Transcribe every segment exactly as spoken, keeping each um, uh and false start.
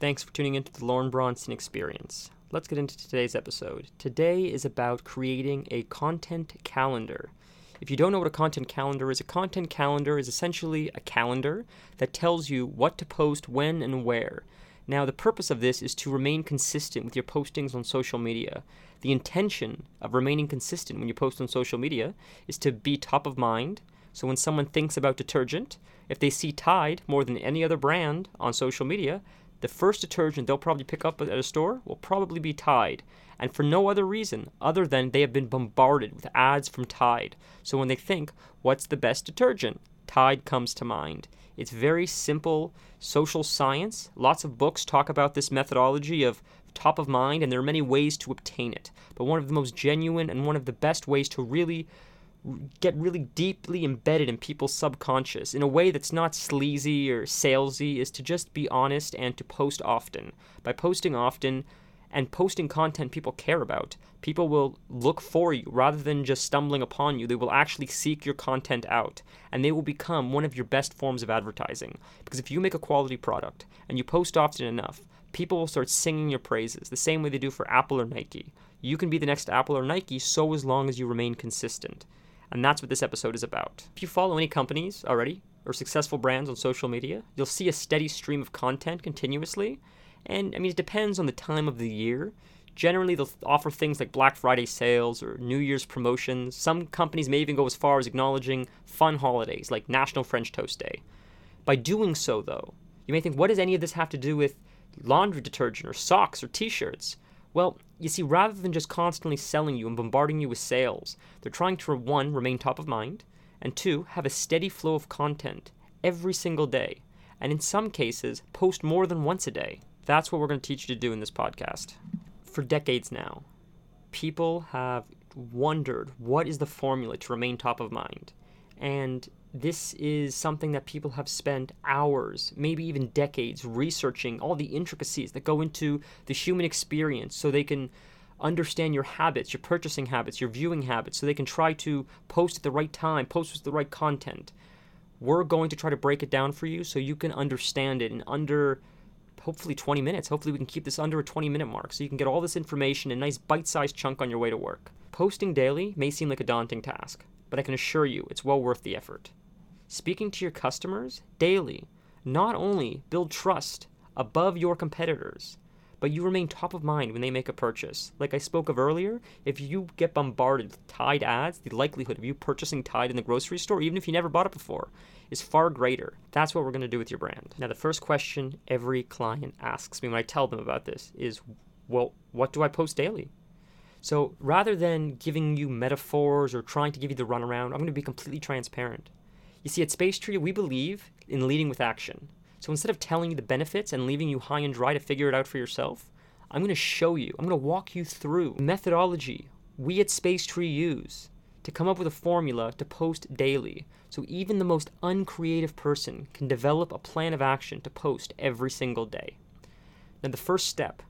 Thanks for tuning into the Lauren Bronson Experience. Let's get into today's episode. Today is about creating a content calendar. If you don't know what a content calendar is, a content calendar is essentially a calendar that tells you what to post when and where. Now, the purpose of this is to remain consistent with your postings on social media. The intention of remaining consistent when you post on social media is to be top of mind. So when someone thinks about detergent, if they see Tide more than any other brand on social media, the first detergent they'll probably pick up at a store will probably be Tide, and for no other reason other than they have been bombarded with ads from Tide. So when they think, what's the best detergent? Tide comes to mind. It's very simple social science. Lots of books talk about this methodology of top of mind, and there are many ways to obtain it. But one of the most genuine and one of the best ways to really get really deeply embedded in people's subconscious in a way that's not sleazy or salesy is to just be honest and to post often. By posting often and posting content people care about, people will look for you rather than just stumbling upon you. They will actually seek your content out, and they will become one of your best forms of advertising. Because if you make a quality product and you post often enough, people will start singing your praises the same way they do for Apple or Nike. You can be the next Apple or Nike so as long as you remain consistent. And that's what this episode is about. If you follow any companies already or successful brands on social media, you'll see a steady stream of content continuously. And I mean, it depends on the time of the year. Generally, they'll offer things like Black Friday sales or New Year's promotions. Some companies may even go as far as acknowledging fun holidays like National French Toast Day. By doing so, though, you may think, what does any of this have to do with laundry detergent or socks or t-shirts? Well, you see, rather than just constantly selling you and bombarding you with sales, they're trying to, one, remain top of mind, and two, have a steady flow of content every single day, and in some cases, post more than once a day. That's what we're going to teach you to do in this podcast. For decades now, people have wondered what is the formula to remain top of mind, and this is something that people have spent hours, maybe even decades, researching all the intricacies that go into the human experience so they can understand your habits, your purchasing habits, your viewing habits, so they can try to post at the right time, post with the right content. We're going to try to break it down for you so you can understand it in under, hopefully twenty minutes. Hopefully we can keep this under a twenty minute mark so you can get all this information in a nice bite-sized chunk on your way to work. Posting daily may seem like a daunting task, but I can assure you it's well worth the effort. Speaking to your customers daily not only build trust above your competitors, but you remain top of mind when they make a purchase. Like I spoke of earlier, if you get bombarded with Tide ads, the likelihood of you purchasing Tide in the grocery store, even if you never bought it before, is far greater. That's what we're going to do with your brand. Now, the first question every client asks me when I tell them about this is, well, what do I post daily? So rather than giving you metaphors or trying to give you the runaround, I'm going to be completely transparent. You see, at Spacetree, we believe in leading with action. So instead of telling you the benefits and leaving you high and dry to figure it out for yourself, I'm going to show you, I'm going to walk you through the methodology we at Spacetree use to come up with a formula to post daily. So even the most uncreative person can develop a plan of action to post every single day. Now, the first step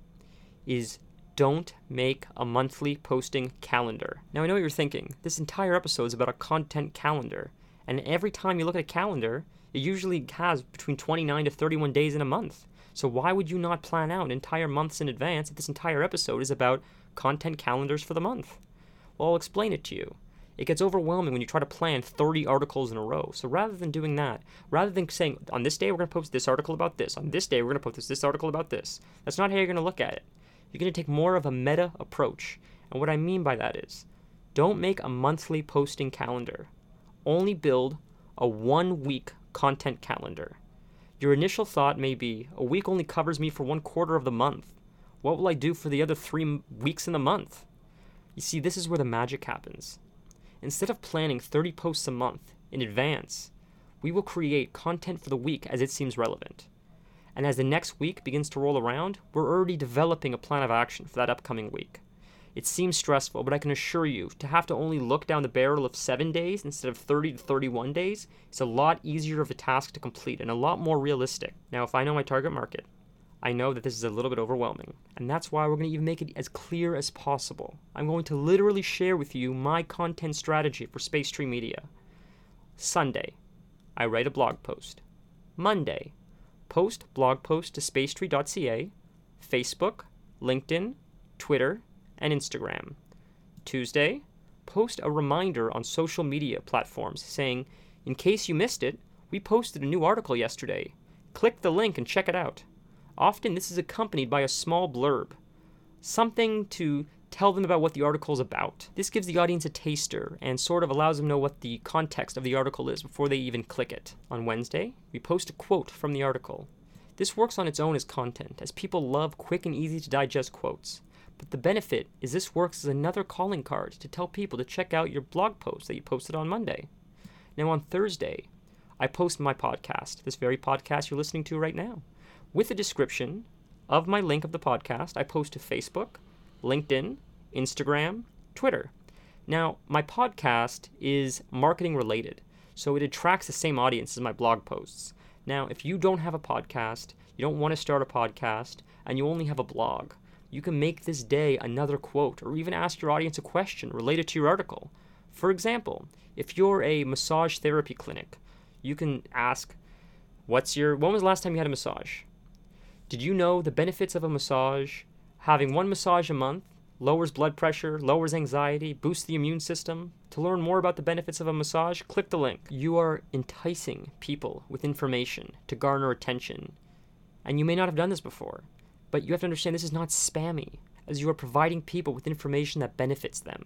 is don't make a monthly posting calendar. Now, I know what you're thinking. This entire episode is about a content calendar. And every time you look at a calendar, it usually has between twenty-nine to thirty-one days in a month. So why would you not plan out entire months in advance if this entire episode is about content calendars for the month? Well, I'll explain it to you. It gets overwhelming when you try to plan thirty articles in a row. So rather than doing that, rather than saying, on this day we're going to post this article about this, on this day we're going to post this, this article about this, that's not how you're going to look at it. You're going to take more of a meta approach. And what I mean by that is, don't make a monthly posting calendar. Only build a one-week content calendar. Your initial thought may be, a week only covers me for one quarter of the month. What will I do for the other three m- weeks in the month? You see, this is where the magic happens. Instead of planning thirty posts a month in advance, we will create content for the week as it seems relevant. And as the next week begins to roll around, we're already developing a plan of action for that upcoming week. It seems stressful, but I can assure you, to have to only look down the barrel of seven days instead of thirty to thirty-one days is a lot easier of a task to complete and a lot more realistic. Now, if I know my target market, I know that this is a little bit overwhelming, and that's why we're going to even make it as clear as possible. I'm going to literally share with you my content strategy for Spacetree Media. Sunday, I write a blog post. Monday, post blog post to spacetree dot c a, Facebook, LinkedIn, Twitter, and Instagram. Tuesday, post a reminder on social media platforms saying, in case you missed it, we posted a new article yesterday. Click the link and check it out. Often this is accompanied by a small blurb, something to tell them about what the article is about. This gives the audience a taster and sort of allows them to know what the context of the article is before they even click it. On Wednesday, we post a quote from the article. This works on its own as content, as people love quick and easy to digest quotes. But the benefit is this works as another calling card to tell people to check out your blog post that you posted on Monday. Now on Thursday, I post my podcast, this very podcast you're listening to right now. With a description of my link of the podcast, I post to Facebook, LinkedIn, Instagram, Twitter. Now, my podcast is marketing related, so it attracts the same audience as my blog posts. Now, if you don't have a podcast, you don't want to start a podcast, and you only have a blog, you can make this day another quote or even ask your audience a question related to your article. For example, if you're a massage therapy clinic, you can ask, what's your, when was the last time you had a massage? Did you know the benefits of a massage? Having one massage a month lowers blood pressure, lowers anxiety, boosts the immune system. To learn more about the benefits of a massage, click the link. You are enticing people with information to garner attention. And you may not have done this before, but you have to understand this is not spammy, as you are providing people with information that benefits them.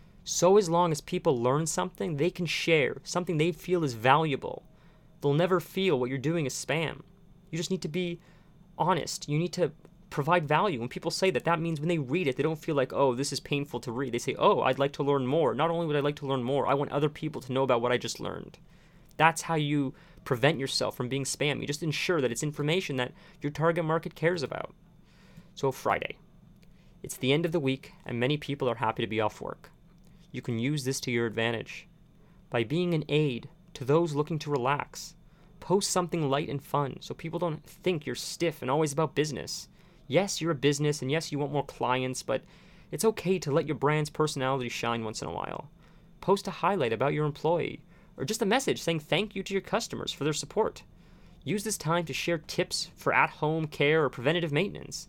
So as long as people learn something they can share, something they feel is valuable, they'll never feel what you're doing is spam. You just need to be honest. You need to provide value. When people say that, that means when they read it, they don't feel like, oh, this is painful to read. They say, oh, I'd like to learn more. Not only would I like to learn more, I want other people to know about what I just learned. That's how you prevent yourself from being spam. You just ensure that it's information that your target market cares about. So Friday. It's the end of the week, and many people are happy to be off work. You can use this to your advantage. By being an aid to those looking to relax, post something light and fun so people don't think you're stiff and always about business. Yes, you're a business, and yes, you want more clients, but it's okay to let your brand's personality shine once in a while. Post a highlight about your employee, or just a message saying thank you to your customers for their support. Use this time to share tips for at-home care or preventative maintenance.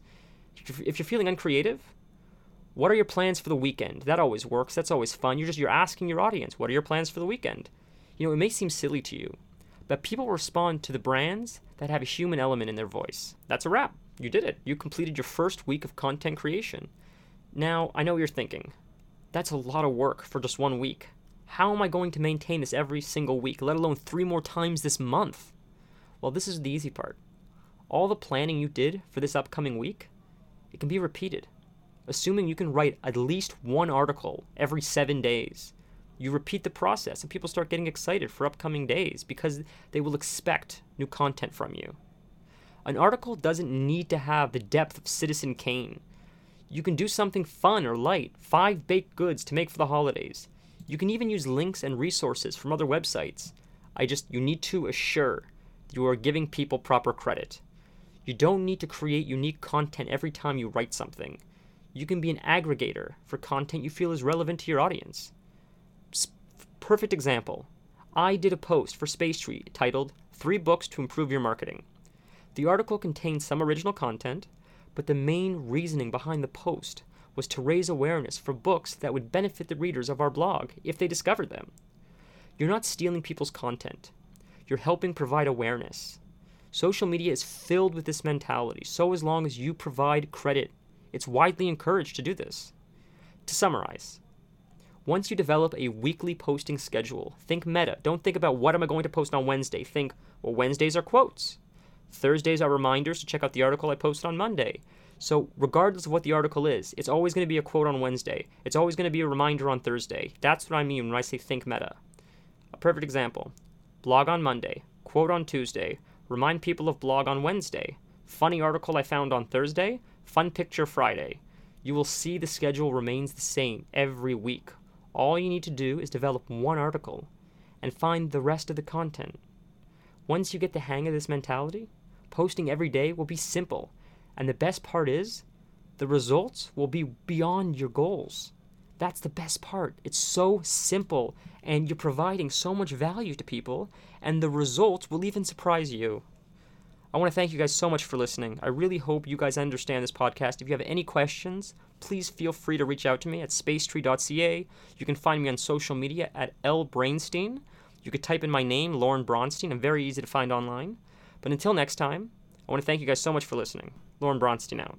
If you're feeling uncreative, what are your plans for the weekend? That always works. That's always fun. You're just you're asking your audience, what are your plans for the weekend? You know, it may seem silly to you, but people respond to the brands that have a human element in their voice. That's a wrap. You did it. You completed your first week of content creation. Now, I know what you're thinking. That's a lot of work for just one week. How am I going to maintain this every single week, let alone three more times this month? Well, this is the easy part. All the planning you did for this upcoming week, it can be repeated. Assuming you can write at least one article every seven days. You repeat the process and people start getting excited for upcoming days because they will expect new content from you. An article doesn't need to have the depth of Citizen Kane. You can do something fun or light, five baked goods to make for the holidays. You can even use links and resources from other websites. I just, you need to assure you are giving people proper credit. You don't need to create unique content every time you write something. You can be an aggregator for content you feel is relevant to your audience. Perfect example. I did a post for Spacetree titled, Three Books to Improve Your Marketing. The article contained some original content, but the main reasoning behind the post was to raise awareness for books that would benefit the readers of our blog if they discovered them. You're not stealing people's content. You're helping provide awareness. Social media is filled with this mentality, so as long as you provide credit, it's widely encouraged to do this. To summarize, once you develop a weekly posting schedule, think meta. Don't think about what am I going to post on Wednesday. Think, well, Wednesdays are quotes. Thursdays are reminders to check out the article I posted on Monday. So regardless of what the article is, it's always going to be a quote on Wednesday. It's always going to be a reminder on Thursday. That's what I mean when I say think meta. A perfect example. Blog on Monday. Quote on Tuesday. Remind people of blog on Wednesday. Funny article I found on Thursday. Fun picture Friday. You will see the schedule remains the same every week. All you need to do is develop one article and find the rest of the content. Once you get the hang of this mentality, posting every day will be simple. And the best part is, the results will be beyond your goals. That's the best part. It's so simple, and you're providing so much value to people, and the results will even surprise you. I want to thank you guys so much for listening. I really hope you guys understand this podcast. If you have any questions, please feel free to reach out to me at spacetree dot c a. You can find me on social media at L Brainstein. You could type in my name, Lauren Bronstein. I'm very easy to find online. But until next time, I want to thank you guys so much for listening. Lauren Bronstein out.